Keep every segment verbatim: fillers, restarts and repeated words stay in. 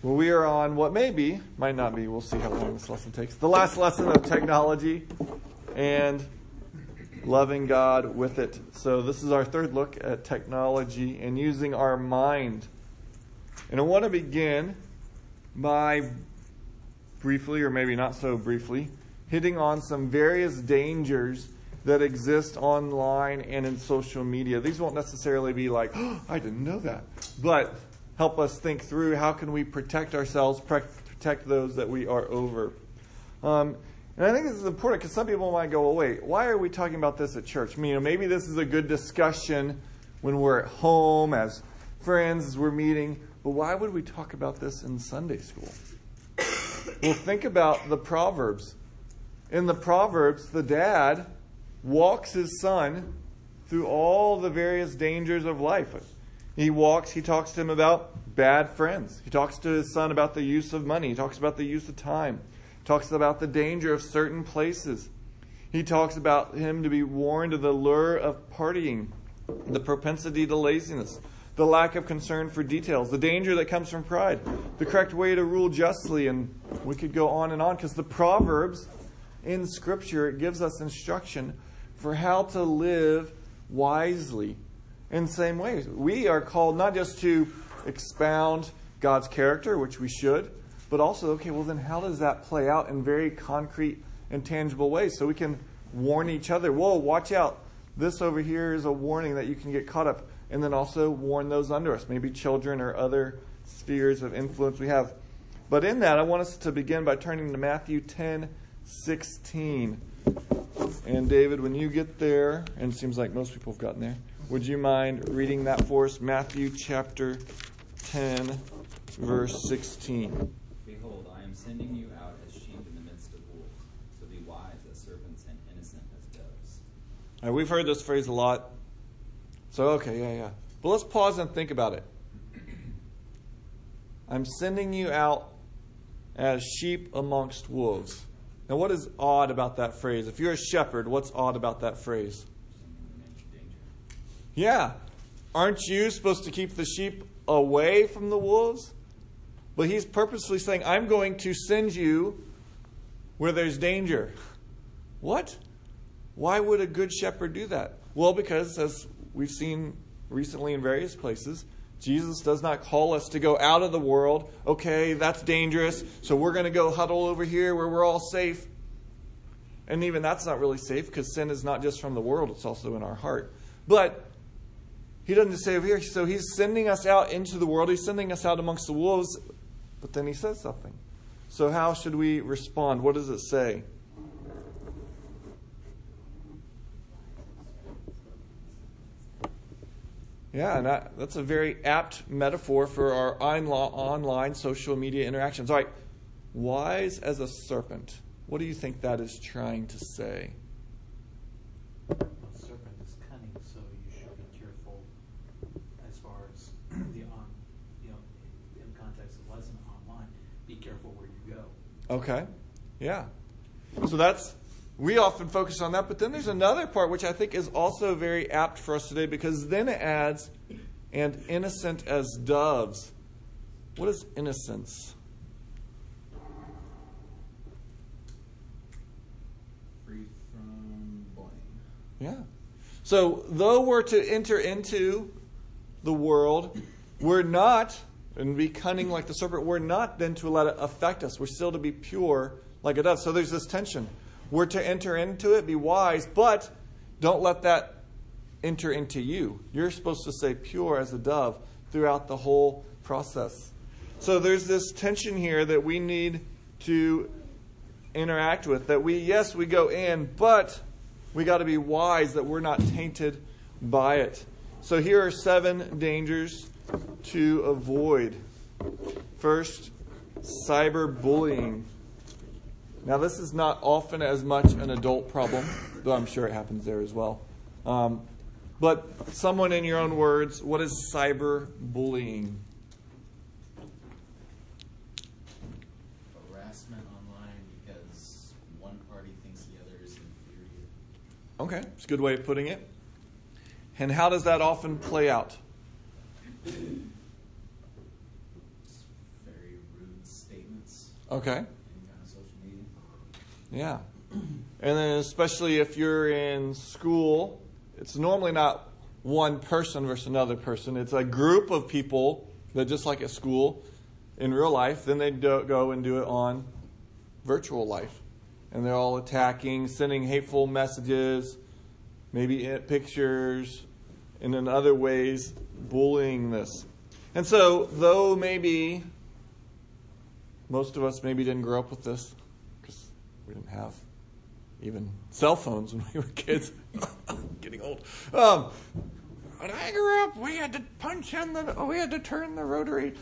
Well, we are on what may be, might not be, we'll see how long this lesson takes, the last lesson of technology and loving God with it. So this is our third look at technology and using our mind. And I want to begin by briefly, or maybe not so briefly, hitting on some various dangers that exist online and in social media. These won't necessarily be like, oh, I didn't know that, but help us think through how can we protect ourselves, protect those that we are over. Um, and I think this is important because some people might go, well, wait, why are we talking about this at church? I mean, you know, maybe this is a good discussion when we're at home as friends, as we're meeting, but why would we talk about this in Sunday school? Well, think about the Proverbs. In the Proverbs, the dad walks his son through all the various dangers of life. He walks, he talks to him about bad friends. He talks to his son about the use of money. He talks about the use of time. He talks about the danger of certain places. He talks about him to be warned of the lure of partying, the propensity to laziness, the lack of concern for details, the danger that comes from pride, the correct way to rule justly, and we could go on and on because the Proverbs in Scripture, it gives us instruction for how to live wisely. In the same way, we are called not just to expound God's character, which we should, but also, okay, well then how does that play out in very concrete and tangible ways so we can warn each other, whoa, watch out. This over here is a warning that you can get caught up. And then also warn those under us, maybe children or other spheres of influence we have. But in that, I want us to begin by turning to Matthew ten sixteen. And David, when you get there, and it seems like most people have gotten there, would you mind reading that for us? Matthew chapter ten, verse sixteen. Behold, I am sending you out as sheep in the midst of wolves. So be wise as serpents and innocent as doves. All right, we've heard this phrase a lot. So, okay, yeah, yeah. But let's pause and think about it. I'm sending you out as sheep amongst wolves. Now, what is odd about that phrase? If you're a shepherd, what's odd about that phrase? Yeah. Aren't you supposed to keep the sheep away from the wolves? But he's purposely saying, I'm going to send you where there's danger. What? Why would a good shepherd do that? Well, because as we've seen recently in various places, Jesus does not call us to go out of the world. Okay, that's dangerous, so we're going to go huddle over here where we're all safe. And even that's not really safe because sin is not just from the world, it's also in our heart. But he doesn't just say over here. So he's sending us out into the world. He's sending us out amongst the wolves. But then he says something. So how should we respond? What does it say? Yeah, and that, that's a very apt metaphor for our online social media interactions. All right, wise as a serpent. What do you think that is trying to say? A serpent is cunning, so you should be careful as far as the on, you know, in the context of lesson online. Be careful where you go. Okay, yeah. So that's. We often focus on that, but then there's another part which I think is also very apt for us today because then it adds, and innocent as doves. What is innocence? Free from blame. Yeah. So though we're to enter into the world, we're not, and be cunning like the serpent, we're not then to let it affect us. We're still to be pure like a dove. So there's this tension. We're to enter into it, be wise, but don't let that enter into you. You're supposed to stay pure as a dove throughout the whole process. So there's this tension here that we need to interact with, that we, yes, we go in, but we got to be wise that we're not tainted by it. So here are seven dangers to avoid. First, cyberbullying. Now, this is not often as much an adult problem, though I'm sure it happens there as well. Um, but someone in your own words, what is cyberbullying? Harassment online because one party thinks the other is inferior. Okay, it's a good way of putting it. And how does that often play out? It's very rude Okay. Any kind of social media. Yeah. And then especially if you're in school, it's normally not one person versus another person. It's a group of people that, just like at school, in real life, then they do, go and do it on virtual life. And they're all attacking, sending hateful messages, maybe pictures, and in other ways, bullying this. And so, though maybe most of us maybe didn't grow up with this, because we didn't have even cell phones when we were kids. Getting old. Um, when I grew up, we had to punch in the, oh, we had to turn the rotary.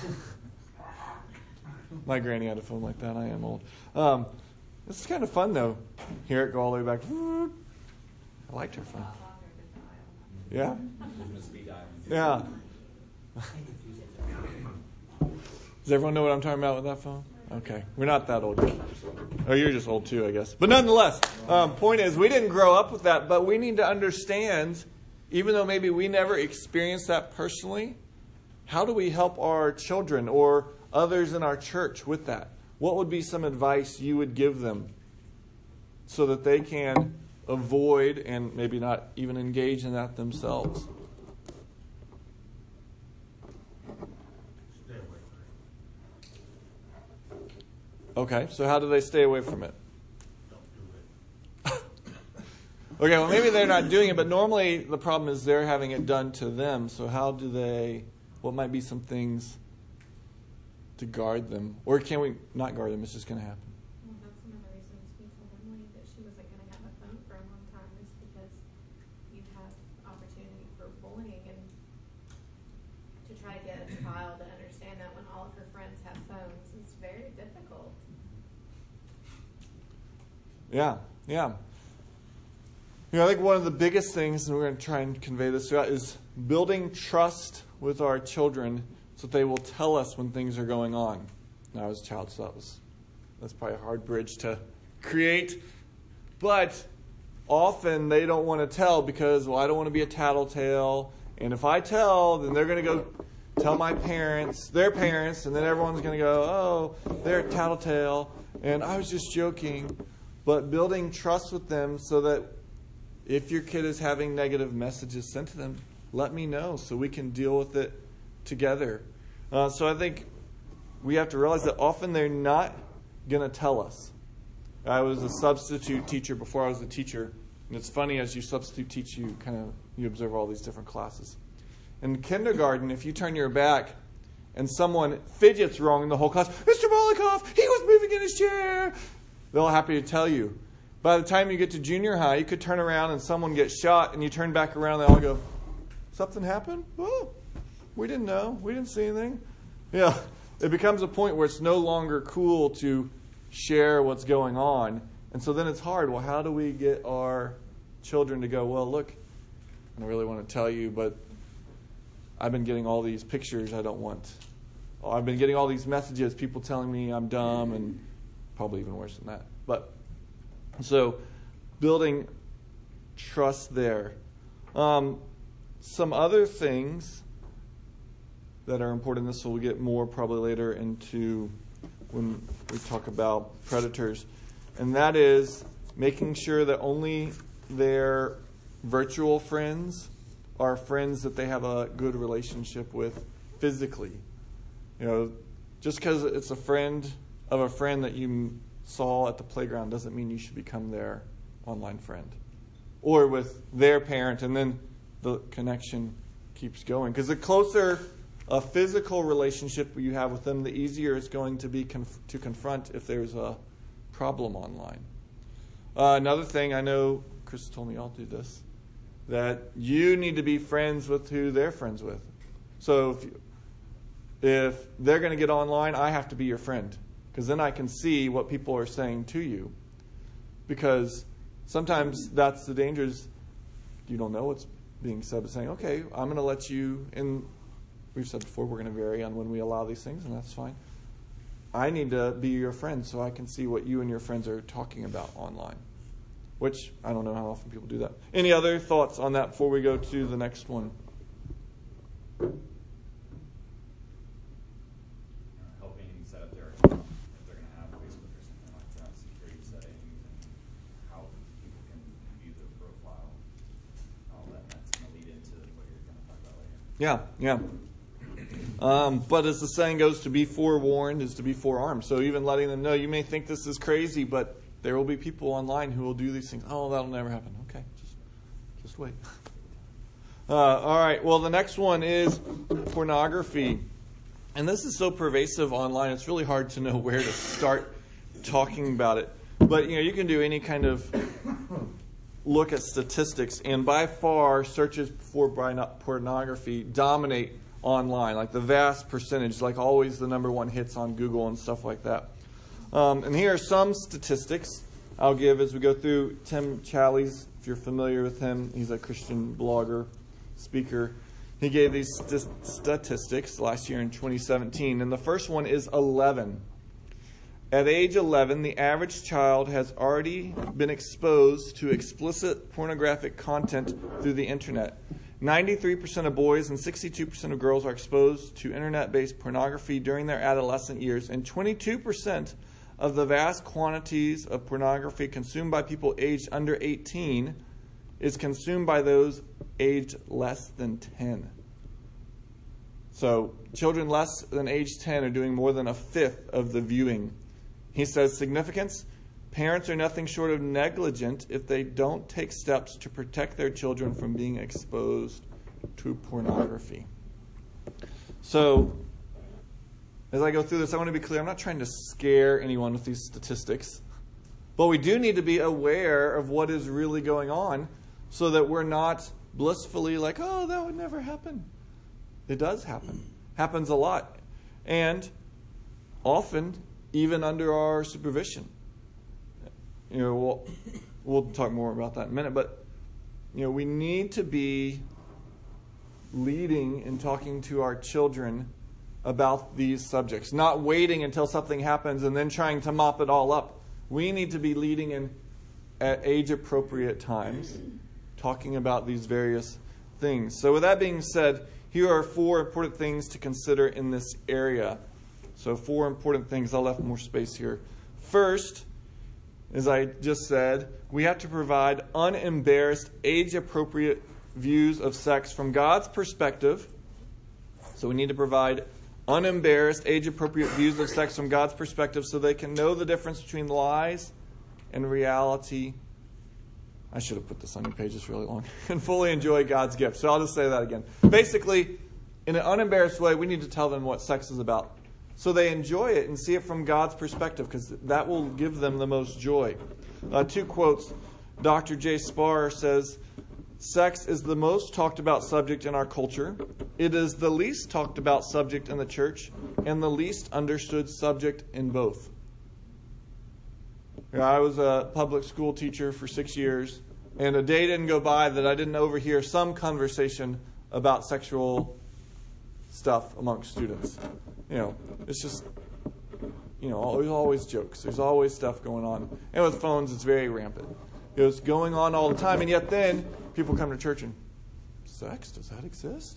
My granny had a phone like that. I am old. Um, this is kind of fun, though. Hear it go all the way back. I liked her phone. Yeah? Yeah. Does everyone know what I'm talking about with that phone? Okay. We're not that old yet. Oh, you're just old too, I guess. But nonetheless, um, point is, we didn't grow up with that, but we need to understand, even though maybe we never experienced that personally, how do we help our children or others in our church with that? What would be some advice you would give them so that they can avoid and maybe not even engage in that themselves? Stay away from it. Okay, so how do they stay away from it? Don't do it. Okay, well, maybe they're not doing it, but normally the problem is they're having it done to them. So how do they, what might be some things to guard them? Or can we not guard them? It's just going to happen. Well, that's one of the reasons we told Emily that she wasn't going to have a phone for a long time, is because you have opportunity for bullying, and to try to get a child to understand that when all of her friends have phones is very difficult. Yeah, yeah. You know, I think one of the biggest things, and we're going to try and convey this throughout, is building trust with our children so that they will tell us when things are going on. Now, I was a child, so that was, that's probably a hard bridge to create. But often they don't want to tell because, well, I don't want to be a tattletale. And if I tell, then they're going to go tell my parents, their parents, and then everyone's going to go, oh, they're a tattletale. And I was just joking. But building trust with them so that if your kid is having negative messages sent to them, let me know so we can deal with it together. Uh, so I think we have to realize that often they're not going to tell us. I was a substitute teacher before I was a teacher. And it's funny, as you substitute teach, you kind of you observe all these different classes. In kindergarten, if you turn your back and someone fidgets wrong in the whole class, Mister Molikoff, he was moving in his chair. They're all happy to tell you. By the time you get to junior high, you could turn around and someone gets shot, and you turn back around and they all go, something happened? Oh, we didn't know. We didn't see anything. Yeah, it becomes a point where it's no longer cool to share what's going on. And so then it's hard. Well, how do we get our children to go, well, look, I don't really want to tell you, but I've been getting all these pictures I don't want. I've been getting all these messages, people telling me I'm dumb, and probably even worse than that. But so building trust there. Um, some other things that are important, this will get more probably later into when we talk about predators, and that is making sure that only their virtual friends are friends that they have a good relationship with physically. You know, just because it's a friend of a friend that you saw at the playground doesn't mean you should become their online friend. Or with their parent, and then the connection keeps going. Because the closer a physical relationship you have with them, the easier it's going to be conf- to confront if there's a problem online. Uh, another thing, I know Chris told me I'll do this, that you need to be friends with who they're friends with. So if you, if they're going to get online, I have to be your friend, because then I can see what people are saying to you. Because sometimes that's the danger, is you don't know what's being said, but saying, okay, I'm going to let you, and we've said before, we're going to vary on when we allow these things, and that's fine. I need to be your friend so I can see what you and your friends are talking about online, which I don't know how often people do that. Any other thoughts on that before we go to the next one? Helping set up their account if they're going to Yeah, yeah. Um, but as the saying goes, to be forewarned is to be forearmed. So even letting them know, you may think this is crazy, but there will be people online who will do these things. Oh, that'll never happen. Okay, just, just wait. Uh, all right, well, the next one is pornography. And this is so pervasive online, it's really hard to know where to start talking about it. But, you know, you can do any kind of look at statistics, and by far, searches for pornography dominate online, like the vast percentage, like always the number one hits on Google and stuff like that. Um, and here are some statistics I'll give as we go through. Tim Challies, if you're familiar with him, he's a Christian blogger, speaker. He gave these st- statistics last year in twenty seventeen, and the first one is eleven. At age eleven, the average child has already been exposed to explicit pornographic content through the internet. ninety-three percent of boys and sixty-two percent of girls are exposed to internet-based pornography during their adolescent years, and twenty-two percent of the vast quantities of pornography consumed by people aged under eighteen is consumed by those aged less than ten. So children less than age ten are doing more than a fifth of the viewing. He says, significance: parents are nothing short of negligent if they don't take steps to protect their children from being exposed to pornography. So, as I go through this, I want to be clear. I'm not trying to scare anyone with these statistics. But we do need to be aware of what is really going on so that we're not blissfully like, oh, that would never happen. It does happen. Happens a lot. And often, even under our supervision. You know, we'll, we'll talk more about that in a minute, but you know, we need to be leading and talking to our children about these subjects, not waiting until something happens and then trying to mop it all up. We need to be leading in at age-appropriate times, talking about these various things. So with that being said, here are four important things to consider in this area. So four important things. I left more space here. First, as I just said, we have to provide unembarrassed, age-appropriate views of sex from God's perspective. So we need to provide unembarrassed, age-appropriate views of sex from God's perspective so they can know the difference between lies and reality. I should have put this on your page. It's really long. And fully enjoy God's gift. So I'll just say that again. Basically, in an unembarrassed way, we need to tell them what sex is about, so they enjoy it and see it from God's perspective, because that will give them the most joy. Uh, two quotes. Doctor J. Spar says, sex is the most talked about subject in our culture. It is the least talked about subject in the church and the least understood subject in both. You know, I was a public school teacher for six years, and a day didn't go by that I didn't overhear some conversation about sexual stuff amongst students. You know, it's just, you know, there's always jokes. There's always stuff going on. And with phones, it's very rampant. It was going on all the time. And yet then, people come to church and, sex, does that exist?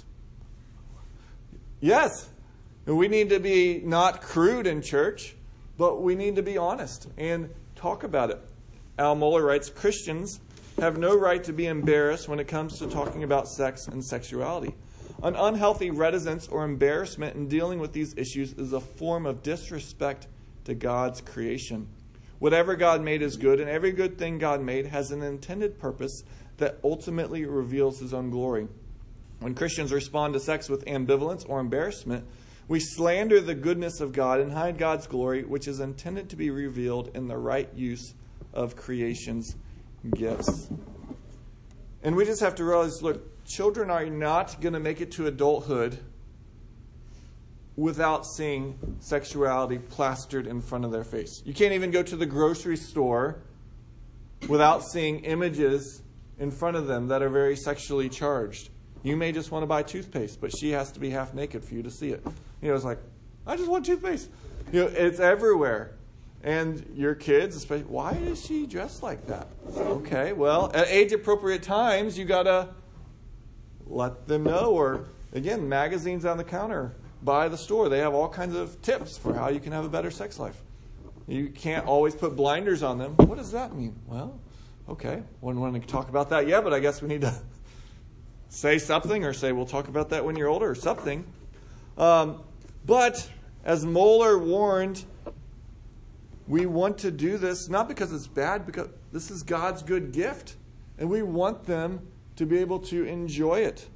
Yes. And we need to be not crude in church, but we need to be honest and talk about it. Al Mohler writes, Christians have no right to be embarrassed when it comes to talking about sex and sexuality. An unhealthy reticence or embarrassment in dealing with these issues is a form of disrespect to God's creation. Whatever God made is good, and every good thing God made has an intended purpose that ultimately reveals His own glory. When Christians respond to sex with ambivalence or embarrassment, we slander the goodness of God and hide God's glory, which is intended to be revealed in the right use of creation's gifts. And we just have to realize, look, children are not going to make it to adulthood without seeing sexuality plastered in front of their face. You can't even go to the grocery store without seeing images in front of them that are very sexually charged. You may just want to buy toothpaste, but she has to be half naked for you to see it. You know, it's like, I just want toothpaste. You know, it's everywhere. And your kids, especially, why is she dressed like that? Okay, well, at age-appropriate times, you got to let them know. Or, again, magazines on the counter by the store. They have all kinds of tips for how you can have a better sex life. You can't always put blinders on them. What does that mean? Well, okay, wouldn't want to talk about that yet, but I guess we need to say something or say, we'll talk about that when you're older or something. Um, but as Moeller warned, we want to do this not because it's bad, because this is God's good gift. And we want them to be able to enjoy it.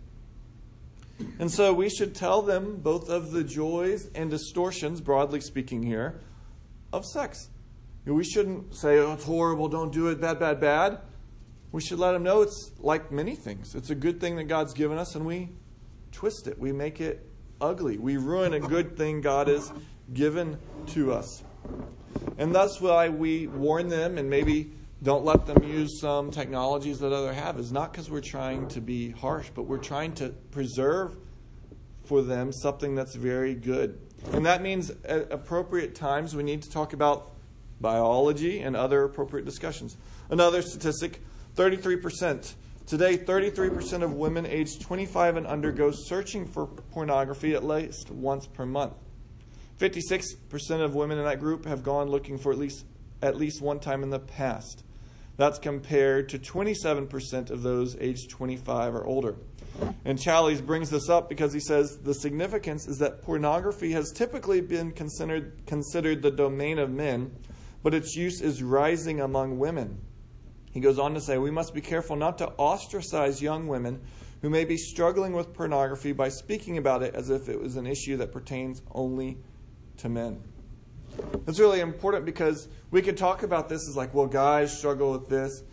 And so we should tell them both of the joys and distortions, broadly speaking here, of sex. We shouldn't say, oh, it's horrible, don't do it, bad, bad, bad. We should let them know it's like many things. It's a good thing that God's given us, and we twist it. We make it ugly. We ruin a good thing God has given to us. And that's why we warn them and maybe don't let them use some technologies that others have. It's not because we're trying to be harsh, but we're trying to preserve for them something that's very good. And that means at appropriate times we need to talk about biology and other appropriate discussions. Another statistic, thirty-three percent. Today, thirty-three percent of women aged twenty-five and under go searching for pornography at least once per month. fifty-six percent of women in that group have gone looking for at least at least one time in the past. That's compared to twenty-seven percent of those aged twenty-five or older. And Challies brings this up because he says the significance is that pornography has typically been considered considered the domain of men, but its use is rising among women. He goes on to say, we must be careful not to ostracize young women who may be struggling with pornography by speaking about it as if it was an issue that pertains only to men. That's really important because we could talk about this as like, well, guys struggle with this.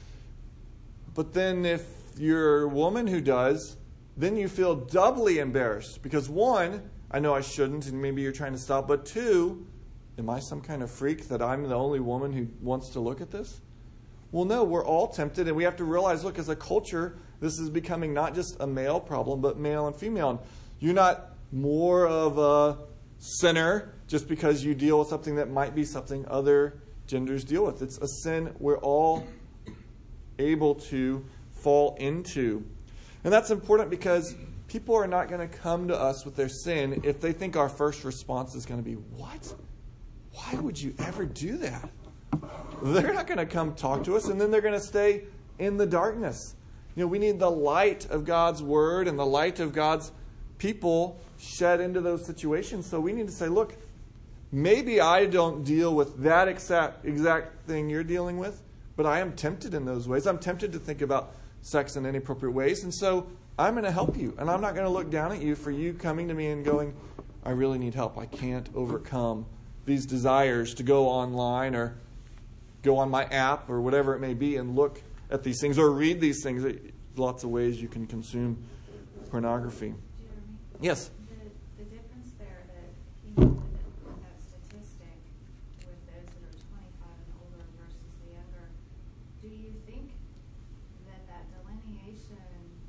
But then if you're a woman who does, then you feel doubly embarrassed. Because one, I know I shouldn't, and maybe you're trying to stop. But two, am I some kind of freak that I'm the only woman who wants to look at this? Well, no, we're all tempted, and we have to realize, look, as a culture, this is becoming not just a male problem, but male and female. And you're not more of a sinner just because you deal with something that might be something other genders deal with. It's a sin we're all able to fall into. And that's important because people are not going to come to us with their sin if they think our first response is going to be, what? Why would you ever do that? They're not going to come talk to us, and then they're going to stay in the darkness. You know, we need the light of God's word and the light of God's people shed into those situations. So we need to say, look, maybe I don't deal with that exact, exact thing you're dealing with, but I am tempted in those ways. I'm tempted to think about sex in inappropriate ways, and so I'm going to help you. And I'm not going to look down at you for you coming to me and going, I really need help. I can't overcome these desires to go online or go on my app or whatever it may be and look at these things or read these things. There's lots of ways you can consume pornography. Jeremy? Yes? The, the difference there that he noted that statistic with those that are twenty-five and older versus the younger, do you think that that delineation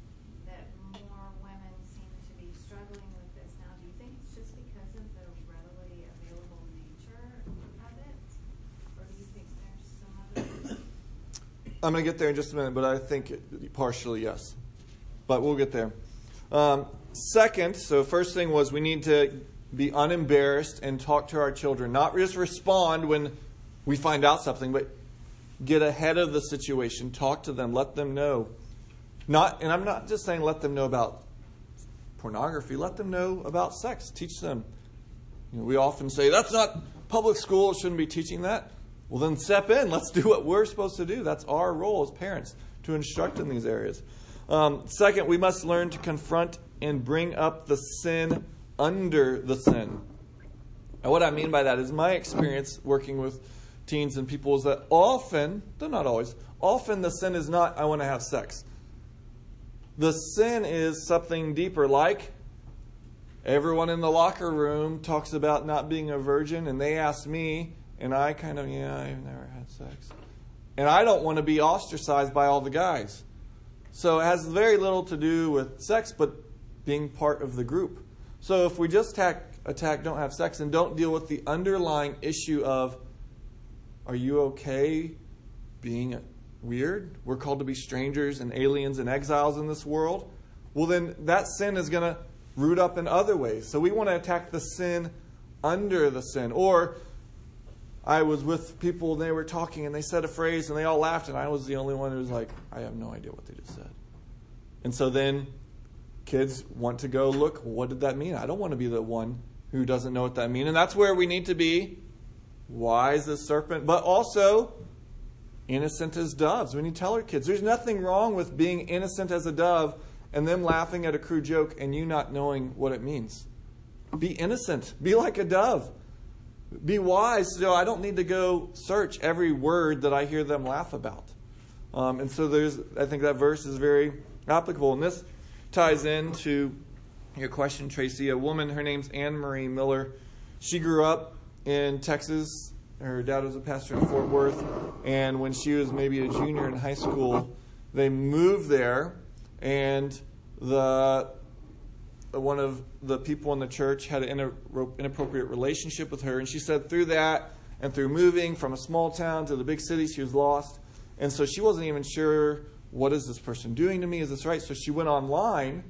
that more women seem to be struggling with this now, do you think it's just because of the readily available nature of it? Or do you think there's some other... I'm going to get there in just a minute, but I think partially yes. But we'll get there. Um, second, so first thing was we need to be unembarrassed and talk to our children. Not just respond when we find out something, but get ahead of the situation. Talk to them. Let them know. Not, and I'm not just saying let them know about pornography. Let them know about sex. Teach them. You know, we often say, that's not public school. It shouldn't be teaching that. Well, then step in. Let's do what we're supposed to do. That's our role as parents, to instruct in these areas. Um, second, we must learn to confront and bring up the sin under the sin. And what I mean by that is my experience working with teens and people is that often, though not always, often the sin is not, I want to have sex. The sin is something deeper, like everyone in the locker room talks about not being a virgin, and they ask me, and I kind of, yeah, I've never had sex. And I don't want to be ostracized by all the guys. So it has very little to do with sex, but being part of the group. So if we just attack, attack don't have sex, and don't deal with the underlying issue of, are you okay being weird? We're called to be strangers and aliens and exiles in this world. Well, then that sin is going to root up in other ways. So we want to attack the sin under the sin. Or I was with people and they were talking and they said a phrase and they all laughed and I was the only one who was like, I have no idea what they just said. And so then kids want to go look, what did that mean? I don't want to be the one who doesn't know what that means. And that's where we need to be wise as serpent, but also innocent as doves. We need to tell our kids there's nothing wrong with being innocent as a dove and them laughing at a crude joke and you not knowing what it means. Be innocent. Be like a dove. Be wise so I don't need to go search every word that I hear them laugh about. Um, and so there's, I think that verse is very applicable. And this ties into your question, Tracy. A woman, her name's Anne Marie Miller. She grew up in Texas. Her dad was a pastor in Fort Worth. And when she was maybe a junior in high school, they moved there. And the one of the people in the church had an inappropriate relationship with her. And she said through that and through moving from a small town to the big city, she was lost. And so she wasn't even sure, what is this person doing to me? Is this right? So she went online.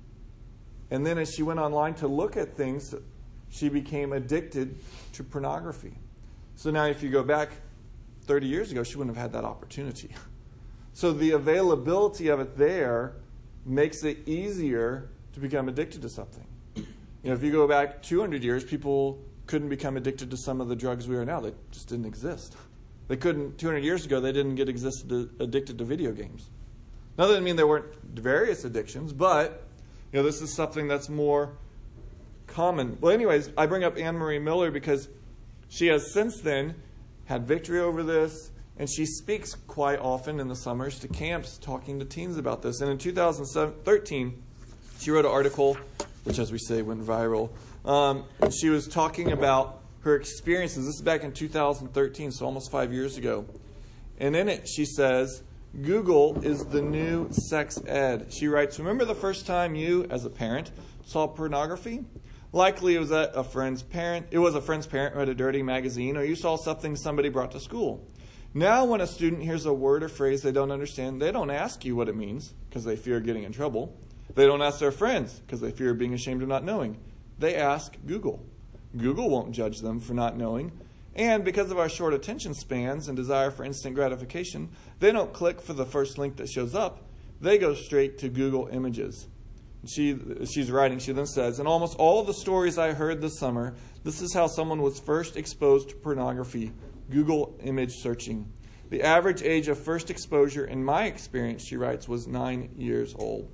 And then as she went online to look at things, she became addicted to pornography. So now if you go back thirty years ago, she wouldn't have had that opportunity. So the availability of it there makes it easier to become addicted to something. You know, if you go back two hundred years, people couldn't become addicted to some of the drugs we are now. They just didn't exist. They couldn't, two hundred years ago, they didn't get existed to, addicted to video games. Now, that doesn't mean there weren't various addictions, but you know, this is something that's more common. Well, anyways, I bring up Anne Marie Miller because she has since then had victory over this, and she speaks quite often in the summers to camps talking to teens about this. And in two thousand thirteen, she wrote an article, which, as we say, went viral. Um, she was talking about her experiences. This is back in two thousand thirteen, so almost five years ago. And in it, she says, Google is the new sex ed. She writes, remember the first time you, as a parent, saw pornography? Likely it was at a friend's parent. It was a friend's parent who had a dirty magazine, or you saw something somebody brought to school. Now when a student hears a word or phrase they don't understand, they don't ask you what it means because they fear getting in trouble. They don't ask their friends because they fear being ashamed of not knowing. They ask Google. Google won't judge them for not knowing. And because of our short attention spans and desire for instant gratification, they don't click for the first link that shows up. They go straight to Google Images. She, she's writing, she then says, in almost all of the stories I heard this summer, this is how someone was first exposed to pornography, Google image searching. The average age of first exposure, in my experience, she writes, was nine years old.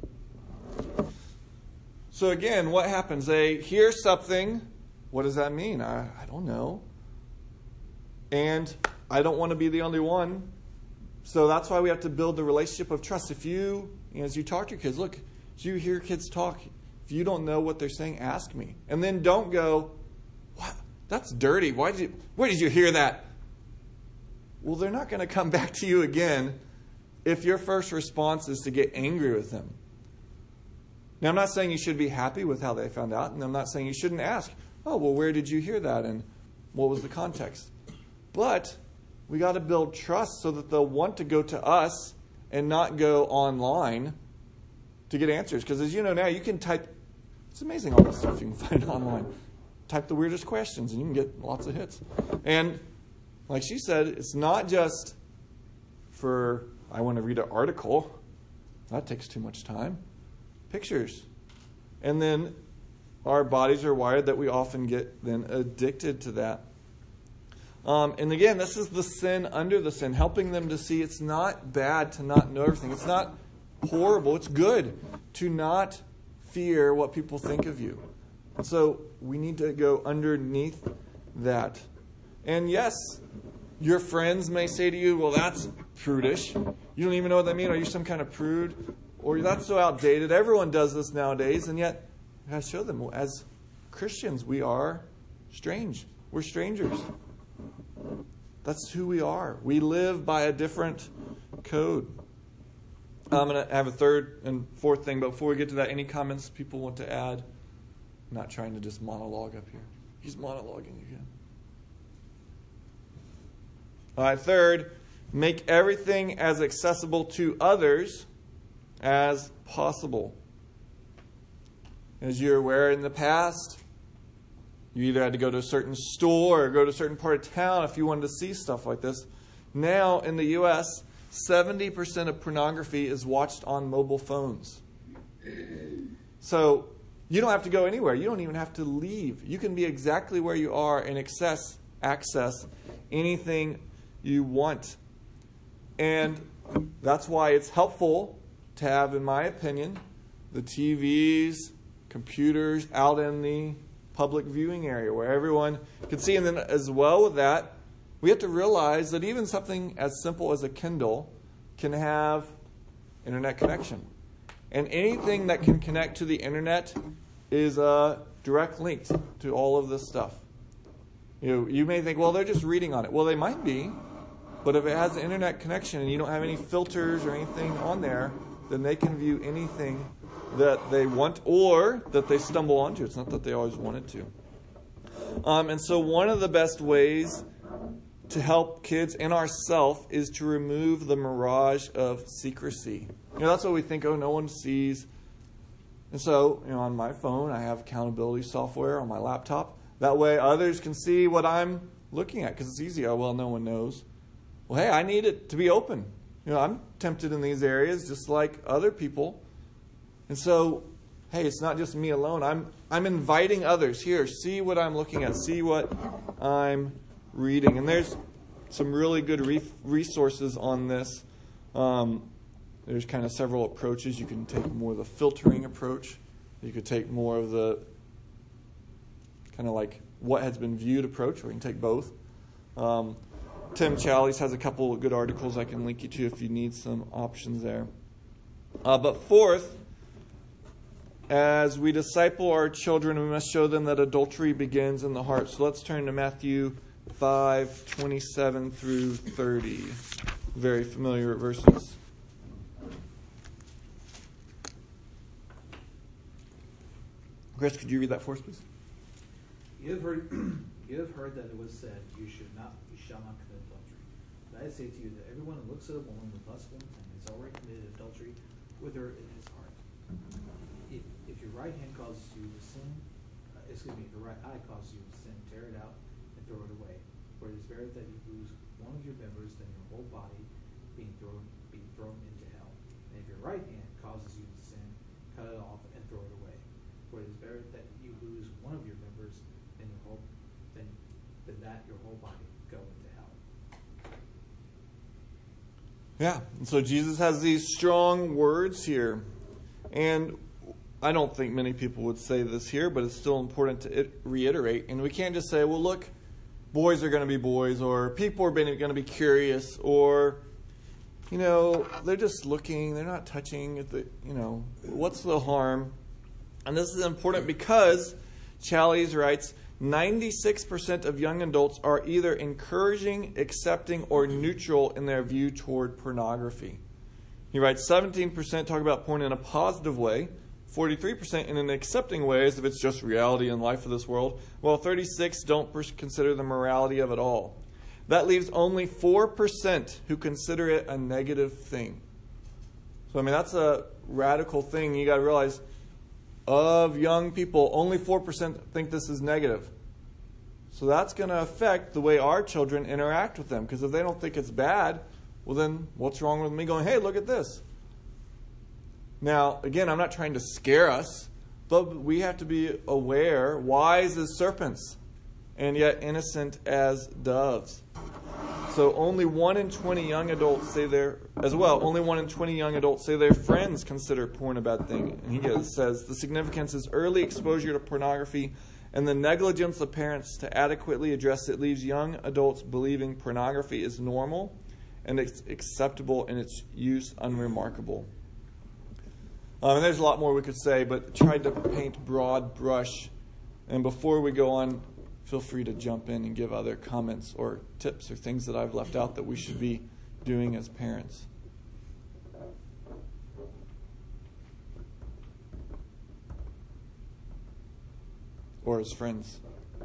So again, what happens? They hear something. What does that mean? I, I don't know. And I don't want to be the only one. So that's why we have to build the relationship of trust. If you, you know, as you talk to your kids, look, as you hear kids talk, if you don't know what they're saying, ask me. And then don't go, what? That's dirty. Why did you, where did you hear that? Well, they're not going to come back to you again if your first response is to get angry with them. Now, I'm not saying you should be happy with how they found out, and I'm not saying you shouldn't ask, oh, well, where did you hear that, and what was the context? But we got to build trust so that they'll want to go to us and not go online to get answers. Because as you know now, you can type, it's amazing all the stuff you can find online. Type the weirdest questions and you can get lots of hits. And like she said, it's not just for, I want to read an article. That takes too much time. Pictures. And then our bodies are wired that we often get then addicted to that. Um, and again, this is the sin under the sin, helping them to see it's not bad to not know everything. It's not horrible. It's good to not fear what people think of you. And so we need to go underneath that. And yes, your friends may say to you, well, that's prudish. You don't even know what that means. Are you some kind of prude? Or that's so outdated. Everyone does this nowadays. And yet, you have to show them, as Christians, we are strange. We're strangers. That's who we are. We live by a different code. I'm going to have a third and fourth thing, but before we get to that, any comments people want to add? I'm not trying to just monologue up here. He's monologuing again. All right, third, make everything as accessible to others as possible. As you're aware, in the past, you either had to go to a certain store or go to a certain part of town if you wanted to see stuff like this. Now, in the U S, seventy percent of pornography is watched on mobile phones. So you don't have to go anywhere. You don't even have to leave. You can be exactly where you are and access, access anything you want. And that's why it's helpful to have, in my opinion, the T Vs, computers out in the public viewing area where everyone can see. And then as well with that, we have to realize that even something as simple as a Kindle can have internet connection. And anything that can connect to the internet is a direct link to all of this stuff. You know, you may think, well, they're just reading on it. Well, they might be, but if it has an internet connection and you don't have any filters or anything on there, then they can view anything that they want or that they stumble onto. It's not that they always wanted to. Um, and so one of the best ways to help kids and ourselves is to remove the mirage of secrecy. You know, that's what we think, oh, no one sees. And so, you know, on my phone, I have accountability software on my laptop. That way others can see what I'm looking at because it's easy. Oh, well, no one knows. Well, hey, I need it to be open. You know, I'm tempted in these areas just like other people. And so, hey, it's not just me alone. I'm I'm inviting others here. See what I'm looking at. See what I'm reading. And there's some really good re- resources on this. Um, there's kind of several approaches. You can take more of the filtering approach. You could take more of the kind of like what has been viewed approach, or you can take both. Um, Tim Challies has a couple of good articles I can link you to if you need some options there. Uh, but fourth, as we disciple our children, we must show them that adultery begins in the heart. So let's turn to Matthew five, twenty-seven through thirty. Very familiar verses. Chris, could you read that for us, please? You have heard, you have heard that it was said, "You should not, you shall not commit adultery." But I say to you that everyone who looks at a woman with lustful intent has already committed adultery with her in his heart. If, if your right hand causes you to sin, uh, excuse me, if your right eye causes you to sin, tear it out and throw it away. For it is better that you lose one of your members than your whole body being thrown, being thrown into hell. And if your right hand causes you to sin, cut it off and throw it away. For it is better that you lose one of your members than your whole, than, than that your whole body go into hell. Yeah, and so Jesus has these strong words here. And I don't think many people would say this here, but it's still important to it, reiterate. And we can't just say, well, look, boys are going to be boys, or people are going to be curious, or, you know, they're just looking, they're not touching, at the, you know, what's the harm? And this is important because, Challies writes, ninety-six percent of young adults are either encouraging, accepting, or neutral in their view toward pornography. He writes seventeen percent talk about porn in a positive way, forty-three percent in an accepting way as if it's just reality and life of this world, while thirty-six don't consider the morality of it all. That leaves only four percent who consider it a negative thing. So, I mean, that's a radical thing. You got to realize, of young people, only four percent think this is negative. So that's going to affect the way our children interact with them. Because if they don't think it's bad, well then what's wrong with me going, hey, look at this? Now, again, I'm not trying to scare us, but we have to be aware, wise as serpents, and yet innocent as doves. So only one in twenty young adults say their, as well, only one in twenty young adults say their friends consider porn a bad thing. And he says, the significance is early exposure to pornography and the negligence of parents to adequately address it leaves young adults believing pornography is normal and it's acceptable in its use unremarkable. Um, and there's a lot more we could say, but tried to paint broad brush. And before we go on, feel free to jump in and give other comments or tips or things that I've left out that we should be doing as parents. Or as friends.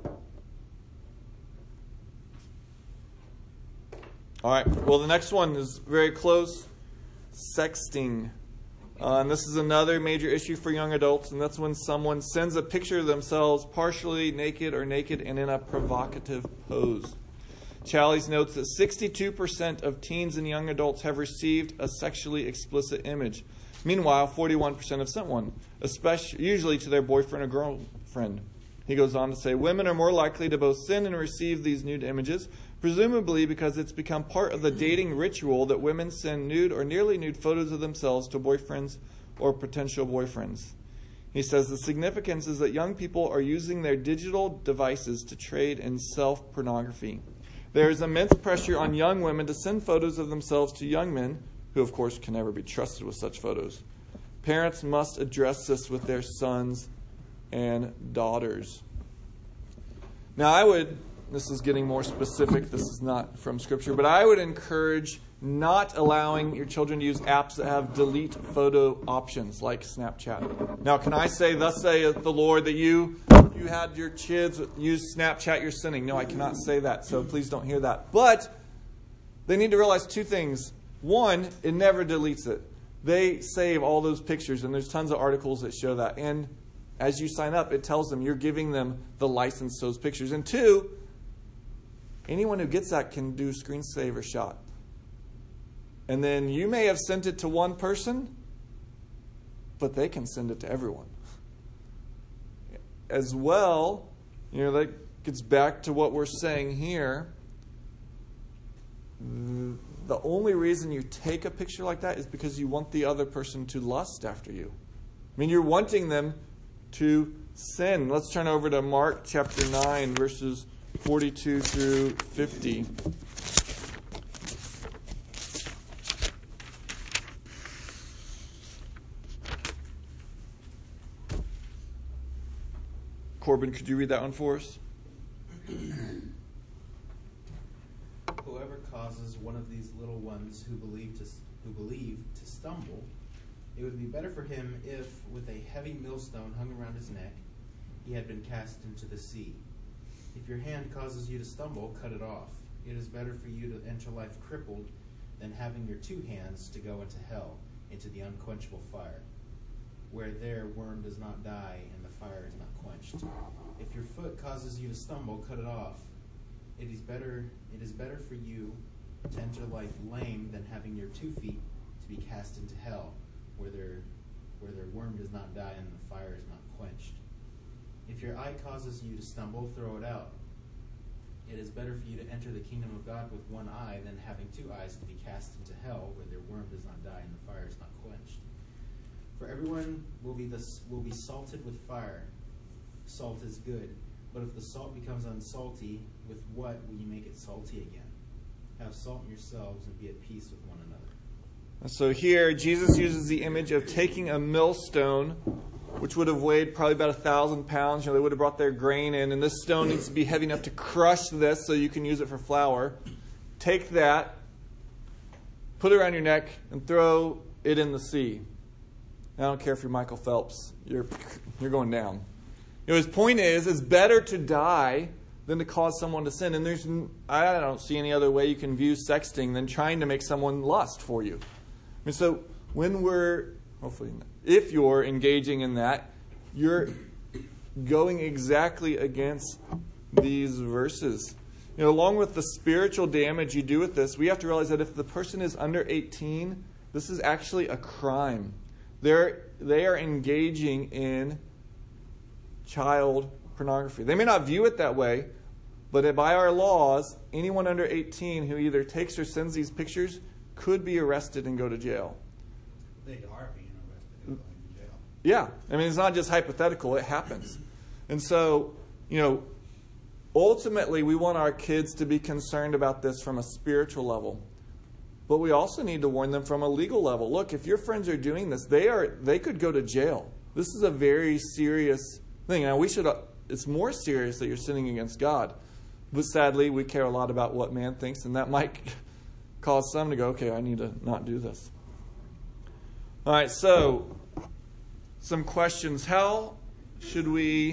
All right. Well, the next one is very close. Sexting. Uh, and this is another major issue for young adults, and that's when someone sends a picture of themselves partially naked or naked and in a provocative pose. Challies notes that sixty-two percent of teens and young adults have received a sexually explicit image. Meanwhile, forty-one percent have sent one, especially usually to their boyfriend or girlfriend. He goes on to say, women are more likely to both send and receive these nude images, presumably because it's become part of the dating ritual that women send nude or nearly nude photos of themselves to boyfriends or potential boyfriends. He says the significance is that young people are using their digital devices to trade in self-pornography. There is immense pressure on young women to send photos of themselves to young men, who of course can never be trusted with such photos. Parents must address this with their sons and daughters. Now I would, this is getting more specific, this is not from Scripture, but I would encourage not allowing your children to use apps that have delete photo options like Snapchat. Now can I say, thus saith the Lord, that you, you had your kids use Snapchat, you're sinning? No, I cannot say that, so please don't hear that. But they need to realize two things. One, it never deletes it. They save all those pictures, and there's tons of articles that show that. And as you sign up, it tells them you're giving them the license to those pictures. And two, anyone who gets that can do screensaver shot. And then you may have sent it to one person, but they can send it to everyone. As well, you know, that gets back to what we're saying here. The only reason you take a picture like that is because you want the other person to lust after you. I mean, you're wanting them to sin. Let's turn over to Mark chapter nine, verses forty-two through fifty. Corbin, could you read that one for us? Whoever causes one of these little ones who believe to who believe to stumble, it would be better for him if, with a heavy millstone hung around his neck, he had been cast into the sea. If your hand causes you to stumble, cut it off. It is better for you to enter life crippled than having your two hands to go into hell, into the unquenchable fire, where their worm does not die and the fire is not quenched. If your foot causes you to stumble, cut it off. It is better it is better for you to enter life lame than having your two feet to be cast into hell, where their where their worm does not die and the fire is not quenched. If your eye causes you to stumble, throw it out. It is better for you to enter the kingdom of God with one eye than having two eyes to be cast into hell, where their worm does not die and the fire is not quenched. For everyone will be this will be salted with fire. Salt is good, but if the salt becomes unsalty, with what will you make it salty again? Have salt in yourselves and be at peace with one another. So here, Jesus uses the image of taking a millstone, which would have weighed probably about a thousand pounds. You know, they would have brought their grain in, and this stone needs to be heavy enough to crush this so you can use it for flour. Take that, put it around your neck, and throw it in the sea. I don't care if you're Michael Phelps. You're you're going down. You know, his point is, it's better to die than to cause someone to sin. And there's, I don't see any other way you can view sexting than trying to make someone lust for you. I mean, so when we're, hopefully, if you're engaging in that, you're going exactly against these verses. You know, along with the spiritual damage you do with this, we have to realize that if the person is under eighteen, this is actually a crime. They're, they are engaging in child pornography. They may not view it that way, but by our laws, anyone under eighteen who either takes or sends these pictures could be arrested and go to jail. They are being arrested and going to jail. Yeah. I mean, it's not just hypothetical. It happens. And so, you know, ultimately, we want our kids to be concerned about this from a spiritual level. But we also need to warn them from a legal level. Look, if your friends are doing this, they are they could go to jail. This is a very serious thing. Now, we should. It's more serious that you're sinning against God. But sadly, we care a lot about what man thinks, and that might cause some to go, okay, I need to not do this. All right, so some questions. How should we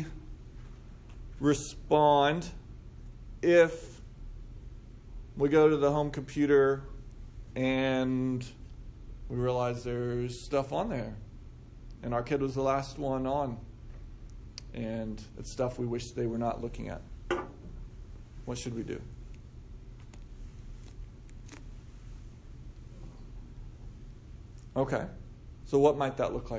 respond if we go to the home computer and we realize there's stuff on there, and our kid was the last one on, and it's stuff we wish they were not looking at? What should we do? Okay. So what might that look like?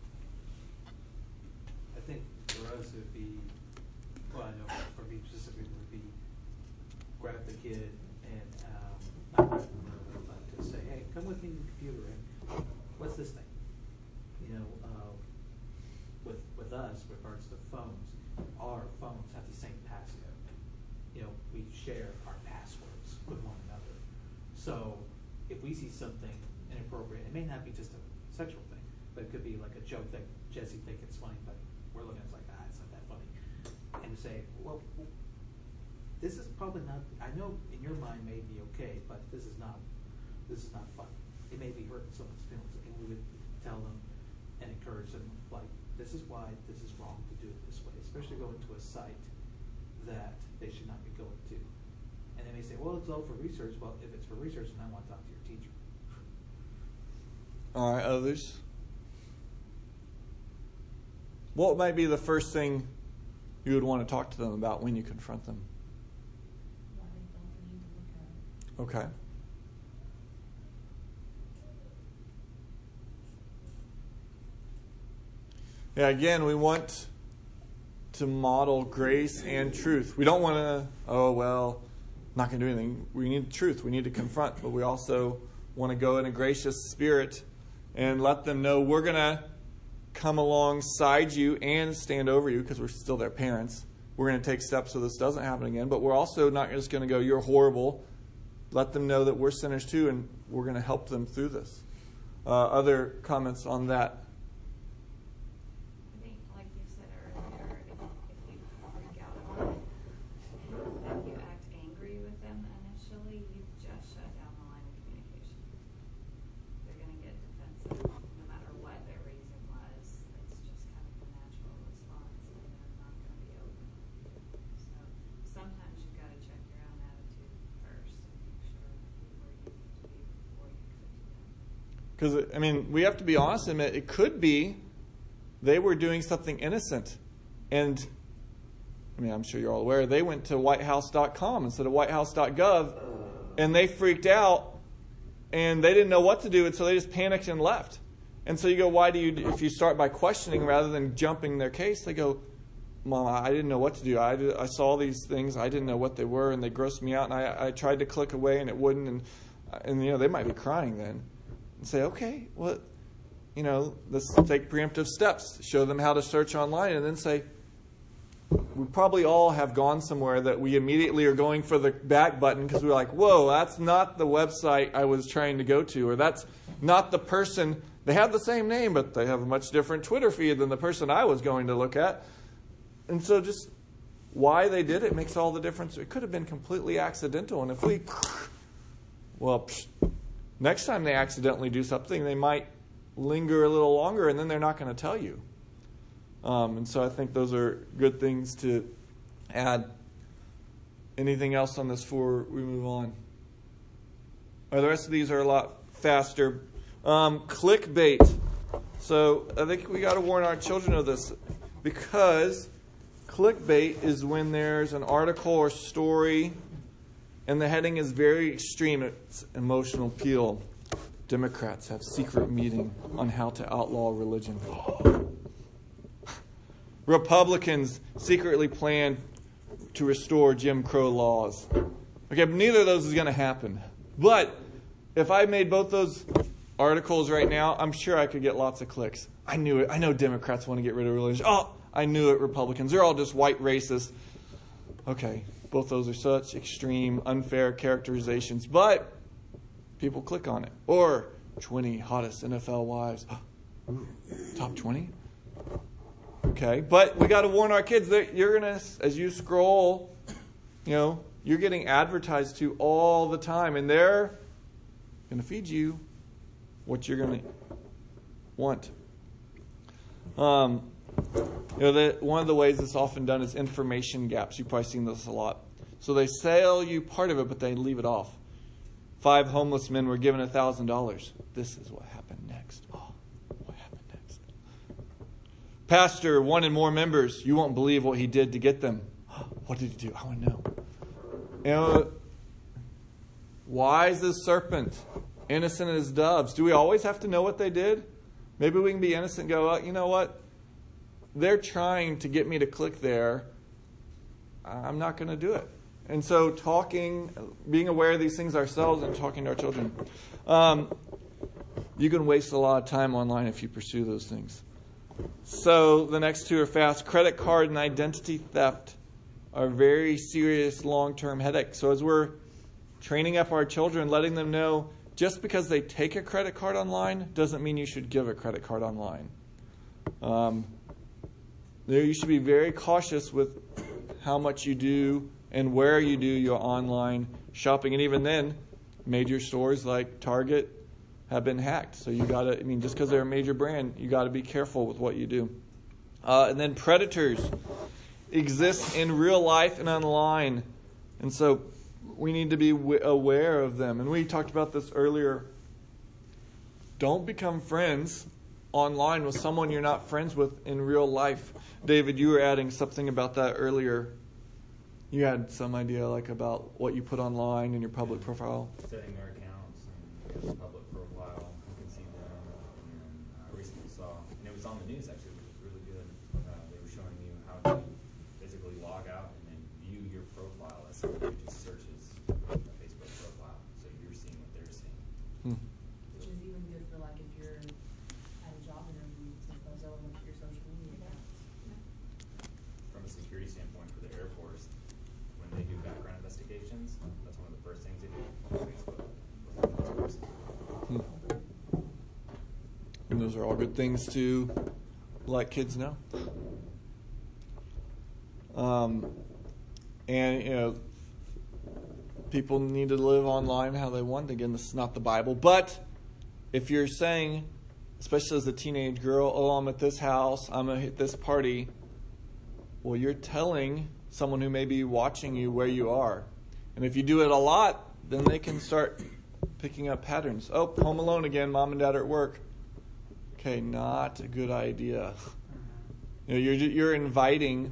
I think for us it would be, well, I know for me specifically it would be grab the kid and um, not grab them, but to say, hey, come with me to the computer and what's this thing? You know, uh, with with us, with regards to phones, all our phones have the same passcode. You know, we share our passwords with one another. So if we see something inappropriate, it may not be just a sexual thing, but it could be like a joke that Jesse thinks it's funny, but we're looking at it like, ah, it's not that funny. And to say, well, this is probably not, I know in your mind may be okay, but this is not, this is not fun. It may be hurting someone's feelings, and we would tell them and encourage them, like, this is why this is wrong to do it this way, especially going to a site that they should not be going to. And they may say, well, it's all for research. Well, if it's for research, then I want to talk to your teacher. All right, others? What might be the first thing you would want to talk to them about when you confront them? Why don't they need to look at it? Okay. Yeah, again, we want to model grace and truth. We don't want to, oh, well, not going to do anything. We need truth. We need to confront. But we also want to go in a gracious spirit and let them know we're going to come alongside you and stand over you because we're still their parents. We're going to take steps so this doesn't happen again. But we're also not just going to go, you're horrible. Let them know that we're sinners too, and we're going to help them through this. Uh, other comments on that? I think, like you said earlier, if, if you freak out about it, if you act angry with them initially, you just shut down the line of communication. They're going to get defensive no matter what their reason was. It's just kind of the natural response, and they're not going to be open. So sometimes you've got to check your own attitude first and make sure you're where you need to be before you could do that. Because, I mean, we have to be honest and admit, it could be they were doing something innocent. And, I mean, I'm sure you're all aware, they went to white house dot com instead of white house dot gov, and they freaked out, and they didn't know what to do, and so they just panicked and left. And so you go, why do you, if you start by questioning rather than jumping their case, they go, Mom, I didn't know what to do. I, did, I saw these things, I didn't know what they were, and they grossed me out, and I, I tried to click away, and it wouldn't, and, and, you know, they might be crying then. And say, okay, well, you know, let's take preemptive steps. Show them how to search online, and then say, we probably all have gone somewhere that we immediately are going for the back button because we're like, whoa, that's not the website I was trying to go to, or that's not the person. They have the same name, but they have a much different Twitter feed than the person I was going to look at. And so just why they did it makes all the difference. It could have been completely accidental, and if we, well, psh, next time they accidentally do something, they might linger a little longer, and then they're not going to tell you. Um, and so I think those are good things to add. Anything else on this before we move on? Or the rest of these are a lot faster. Um, clickbait. So I think we got to warn our children of this, because clickbait is when there's an article or story and the heading is very extreme. It's emotional appeal. Democrats have secret meeting on how to outlaw religion. Republicans secretly plan to restore Jim Crow laws. Okay, but neither of those is going to happen. But if I made both those articles right now, I'm sure I could get lots of clicks. I knew it. I know Democrats want to get rid of religion. Oh, I knew it, Republicans. They're all just white racists. Okay, both those are such extreme, unfair characterizations. But people click on it. Or twenty hottest N F L wives. Ooh, top twenty? Okay, but we got to warn our kids that you're going to, as you scroll, you know, you're getting advertised to all the time, and they're going to feed you what you're going to want. Um, you know, the, one of the ways it's often done is information gaps. You've probably seen this a lot. So they sell you part of it, but they leave it off. Five homeless men were given one thousand dollars. This is what happened next. Oh, what happened next? Pastor wanted more members. You won't believe what he did to get them. What did he do? I want to know. You know, wise as serpent, innocent as doves. Do we always have to know what they did? Maybe we can be innocent and go, oh, you know what? They're trying to get me to click there. I'm not going to do it. And so talking, being aware of these things ourselves and talking to our children. Um, you can waste a lot of time online if you pursue those things. So the next two are fast. Credit card and identity theft are very serious long-term headaches. So as we're training up our children, letting them know just because they take a credit card online doesn't mean you should give a credit card online. Um, there, you should be very cautious with how much you do and where you do your online shopping. And even then, major stores like Target have been hacked. So you got to, I mean, just because they're a major brand, you got to be careful with what you do. Uh, and then predators exist in real life and online. And so we need to be w- aware of them. And we talked about this earlier. Don't become friends online with someone you're not friends with in real life. David, you were adding something about that earlier. You had some idea like about what you put online in your public profile. Setting their accounts and your public profile, you can see them. And I recently saw, and it was on the news actually, which was really good. Uh, they were showing you how to basically log out and then view your profile as someone who just searches a Facebook profile, so you're seeing what they're seeing. Hmm. Which is even good for like if you're at a job interview, since those are look at your social media accounts. From a security standpoint for the Air Force, when they do background investigations, that's one of the first things they do on Facebook. Hmm. And those are all good things to let kids know. Um, and, you know, people need to live online how they want. Again, this is not the Bible. But if you're saying, especially as a teenage girl, oh, I'm at this house, I'm going to hit this party, well, you're telling someone who may be watching you where you are. And if you do it a lot, then they can start picking up patterns. Oh, home alone again, mom and dad are at work. Okay, not a good idea. You know, you're you're inviting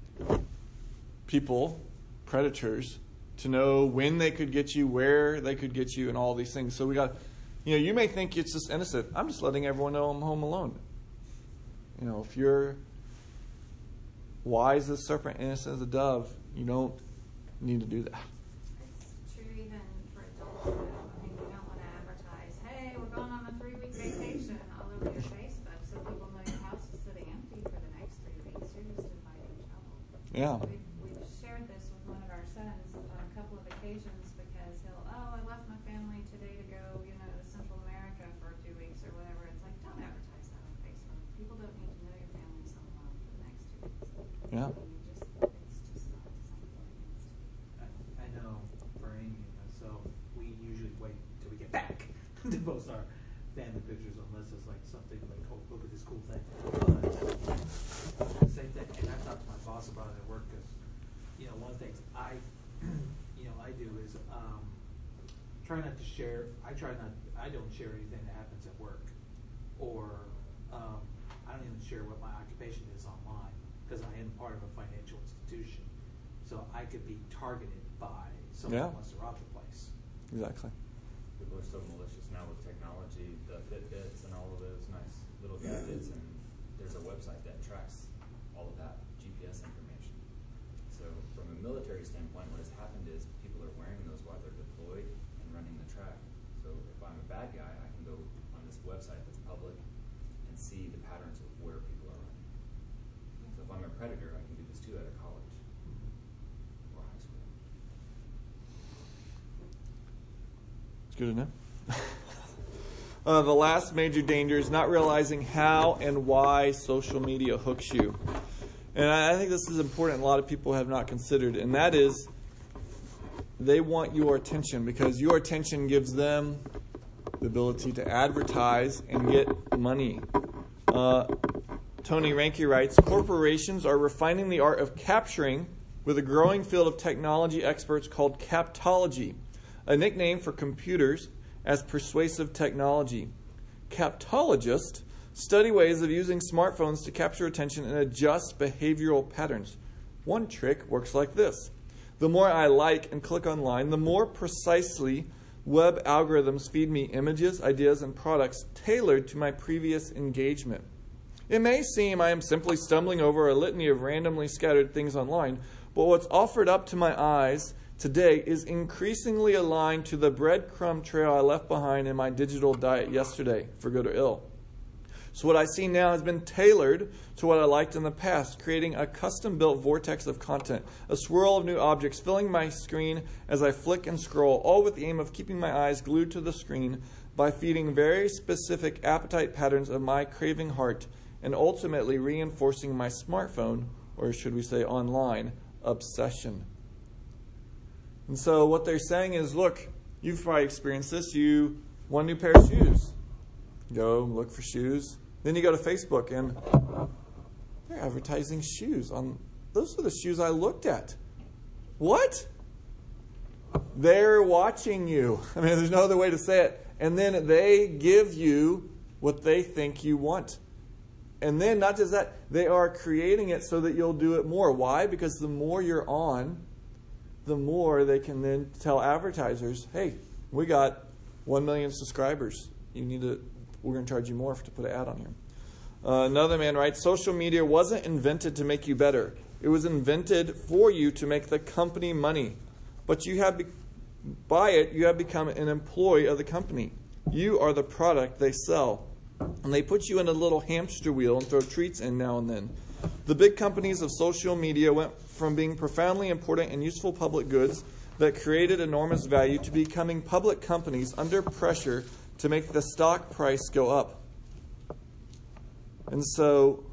people, predators, to know when they could get you, where they could get you, and all these things. So we got, you know, you may think it's just innocent. I'm just letting everyone know I'm home alone. You know, if you're wise as a serpent, innocent as a dove, you don't need to do that. It's true even for adults too. I mean, you don't want to advertise, hey, we're going on a three-week vacation all over your Facebook so people know your house is sitting empty for the next three weeks. You're just inviting trouble. Yeah. We've, we've shared this with one of our sons on a couple of occasions because he'll, oh, I left my family today to go, you know, to Central America for two weeks or whatever. It's like, don't advertise that on Facebook. People don't need to know your family's home alone for the next two weeks. Yeah. I mean, just, it's just not something that needs to be. I, I know for Amy and myself, we usually wait till we get back to post our family pictures unless it's like something like, oh, look at this cool thing. But same thing, and I've talked to my boss about it at work because, you know, one of the things I, you know, I do is um, try not to share. I try not. I don't share anything that happens at work, or um, I don't even share what my occupation is online because I am part of a financial institution. So I could be targeted by someone Yeah. who wants to rob the place. Exactly. People are so malicious now with technology, the Fitbits and all of those nice little gadgets, and there's a website that tracks all of that G P S information. So from a military standpoint, what has happened is people are wearing those while they're deployed and running the track. So if I'm a bad guy, I can go on this website that's public and see the patterns of where people are running. So if I'm a predator, I can do this too at a college or high school. It's good enough. Uh, the last major danger is not realizing how and why social media hooks you. And I, I think this is important. A lot of people have not considered, and that is they want your attention because your attention gives them the ability to advertise and get money. Uh, Tony Reinke writes, corporations are refining the art of capturing with a growing field of technology experts called captology, a nickname for computers as persuasive technology. Captologists study ways of using smartphones to capture attention and adjust behavioral patterns. One trick works like this. The more I like and click online, the more precisely Web algorithms feed me images, ideas, and products tailored to my previous engagement. It may seem I am simply stumbling over a litany of randomly scattered things online, but what's offered up to my eyes today is increasingly aligned to the breadcrumb trail I left behind in my digital diet yesterday, for good or ill. So what I see now has been tailored to what I liked in the past, creating a custom-built vortex of content, a swirl of new objects filling my screen as I flick and scroll, all with the aim of keeping my eyes glued to the screen by feeding very specific appetite patterns of my craving heart and ultimately reinforcing my smartphone, or should we say online, obsession. And so what they're saying is, look, you've probably experienced this. You want a new pair of shoes. Go look for shoes. Then you go to Facebook and they're advertising shoes. On those are the shoes I looked at. What? They're watching you. I mean, there's no other way to say it. And then they give you what they think you want. And then not just that, they are creating it so that you'll do it more. Why? Because the more you're on, the more they can then tell advertisers, hey, we got one million subscribers. You need to, we're going to charge you more to put an ad on here. Uh, another man writes, social media wasn't invented to make you better. It was invented for you to make the company money. But you have, be- by it, you have become an employee of the company. You are the product they sell. And they put you in a little hamster wheel and throw treats in now and then. The big companies of social media went from being profoundly important and useful public goods that created enormous value to becoming public companies under pressure to make the stock price go up. And so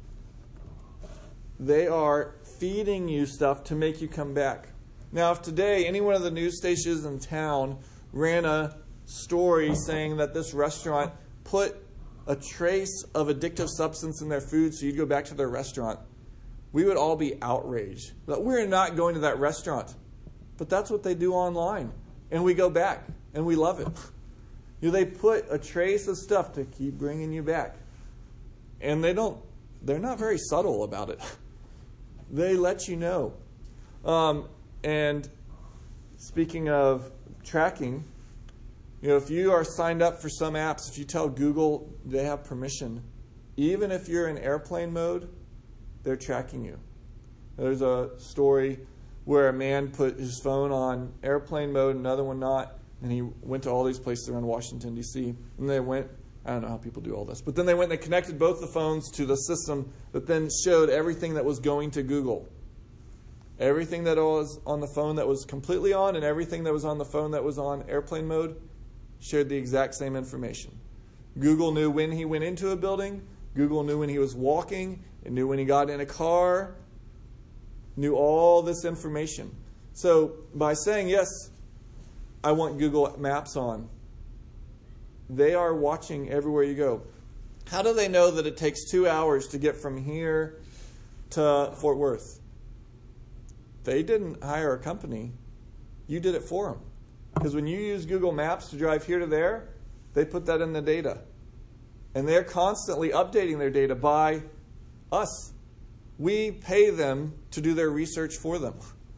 they are feeding you stuff to make you come back. Now, if today any one of the news stations in town ran a story saying that this restaurant put a trace of addictive substance in their food so you'd go back to their restaurant, we would all be outraged. But we're not going to that restaurant. But that's what they do online. And we go back, and we love it. You know, they put a trace of stuff to keep bringing you back. And they don't, they're not very subtle about it. They let you know. Um, and speaking of tracking, you know, if you are signed up for some apps, if you tell Google they have permission, even if you're in airplane mode, they're tracking you. There's a story where a man put his phone on airplane mode, another one not, and he went to all these places around Washington, D C, and they went, I don't know how people do all this, but then they went and they connected both the phones to the system that then showed everything that was going to Google. Everything that was on the phone that was completely on and everything that was on the phone that was on airplane mode shared the exact same information. Google knew when he went into a building. Google knew when he was walking. It knew when he got in a car. Knew all this information. So by saying, yes, I want Google Maps on, they are watching everywhere you go. How do they know that it takes two hours to get from here to Fort Worth? They didn't hire a company. You did it for them. Because when you use Google Maps to drive here to there, they put that in the data. And they're constantly updating their data by us. We pay them to do their research for them.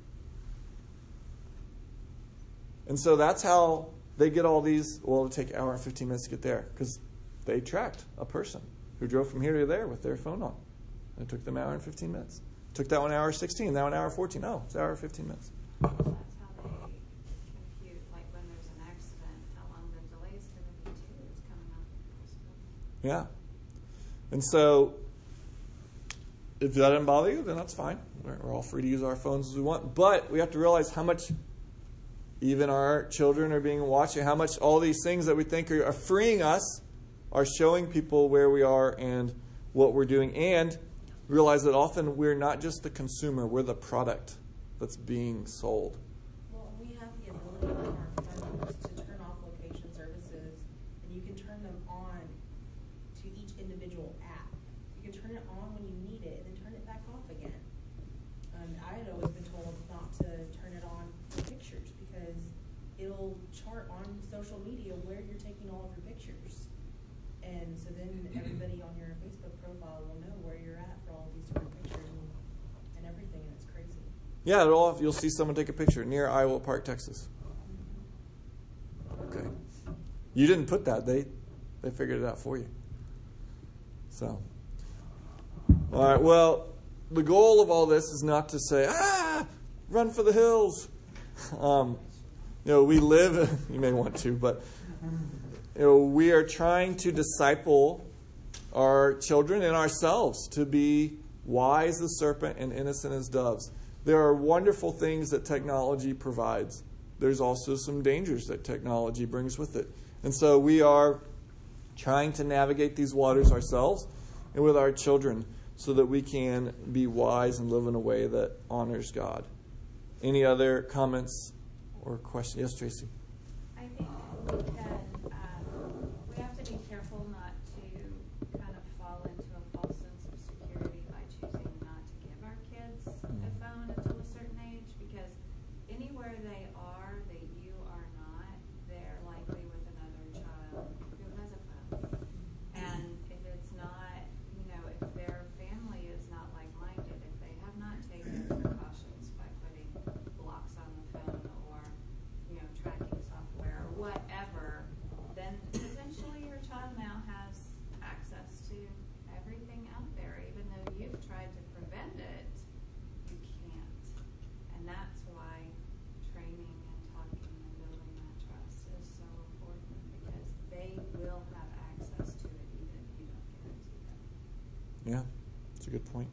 And so that's how they get all these, well, it'll take an hour and fifteen minutes to get there. Because they tracked a person who drove from here to there with their phone on. And it took them an hour and fifteen minutes. It took that one hour sixteen, that one hour fourteen. Oh, it's an hour and fifteen minutes. That's how they compute, like when there's an accident, how long the delays typically too is coming up. Yeah. And so if that doesn't bother you, then that's fine. We're, we're all free to use our phones as we want. But we have to realize how much even our children are being watched, and how much all these things that we think are, are freeing us are showing people where we are and what we're doing. And realize that often we're not just the consumer, we're the product that's being sold. Well, we have the ability on our phones to turn off location services, and you can turn them on to each individual app. You can turn it on when you need it, and then turn it back off again. And I had always been told not to turn it on for pictures because it'll chart on social media where you're taking all of your pictures. And so then everybody on your Facebook profile will know where you're at for all these different pictures and, and everything, and it's crazy. Yeah, it'll, you'll see someone take a picture near Iowa Park, Texas. okay. You didn't put that. They they figured it out for you. So, all right. Well, the goal of all this is not to say, ah, run for the hills. Um, you know, we live, you may want to, but you know, we are trying to disciple our children and ourselves to be wise as serpent and innocent as doves. There are wonderful things that technology provides. There's also some dangers that technology brings with it. And so we are trying to navigate these waters ourselves and with our children so that we can be wise and live in a way that honors God. Any other comments or questions? Yes, Tracy. I think we can, um, we have to be careful not to kind of fall into a false sense of security by choosing not to give our kids a phone until a certain age, because anywhere they are that you are not, they're likely with another child who has a phone. And if it's not, you know, if their family is not like-minded, if they have not taken precautions by putting blocks on the phone or, you know, tracking software or whatever, then potentially your child now has access to everything out there. Even though you've tried to prevent it, you can't. And that's why training and talking and building that trust is so important, because they will have access to it even if you don't give it to them. Yeah, that's a good point.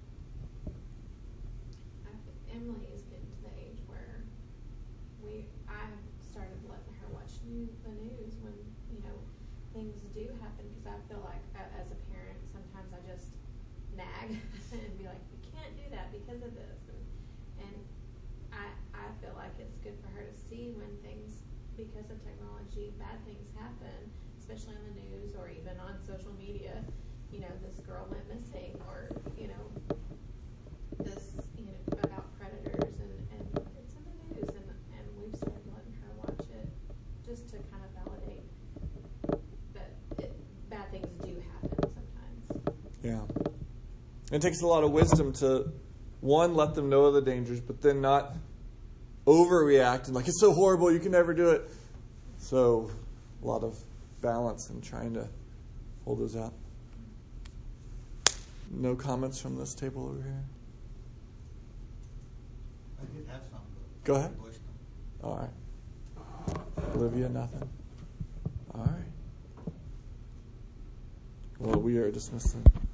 I think Emily is getting to the age where we I've started letting her watch news, the news when, you know, things do happen, because I feel like a- as a parent sometimes I just nag and be like, you can't do that because of this, and and I I feel like it's good for her to see when things, because of technology, bad things happen, especially on the news or even on social media. You know, this girl went missing, or, you know, this, you know, about predators, and, and it's in the news, and, and we've started letting her watch it just to kind of validate that it, bad things do happen sometimes. Yeah. It takes a lot of wisdom to, one, let them know of the dangers, but then not overreact and like, it's so horrible, you can never do it. So a lot of balance in trying to hold those out. No comments from this table over here? I did have some. but Go ahead. I voiced them. All right. Olivia, nothing? All right. Well, we are dismissing.